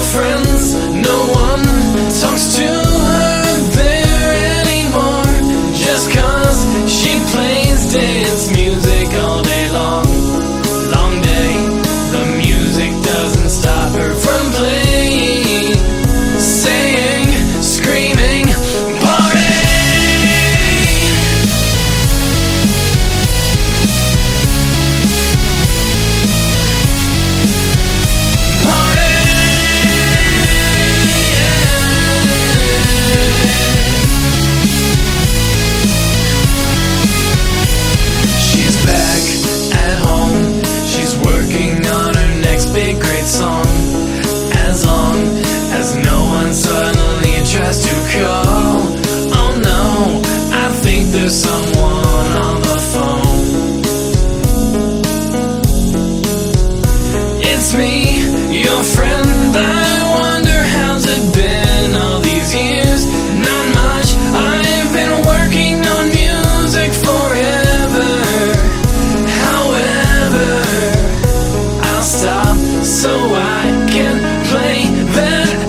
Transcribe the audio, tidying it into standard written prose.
friends, no one talks to her there anymore, just 'cause she plays dance music all day long. Long day, the music doesn't stop her from playing, saying, screaming, party! She's back at home, she's working on her next big great song. As long as no one suddenly tries to call, oh no, I think there's someone on the phone. It's me, your friend, I wonder how's it been all these years. Not much, I've been working on music forever. However, I'll stop so I can play that